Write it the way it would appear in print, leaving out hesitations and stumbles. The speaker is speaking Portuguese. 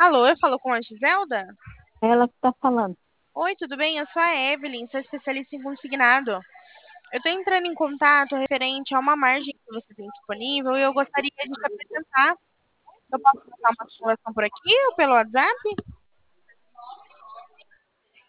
Alô, eu falo com a Giselda? Ela que tá falando. Oi, tudo bem? Eu sou a Evelyn, sou especialista em consignado. Eu estou entrando em contato referente a uma margem que você tem disponível e eu gostaria de te apresentar. Eu posso passar uma simulação por aqui ou pelo WhatsApp?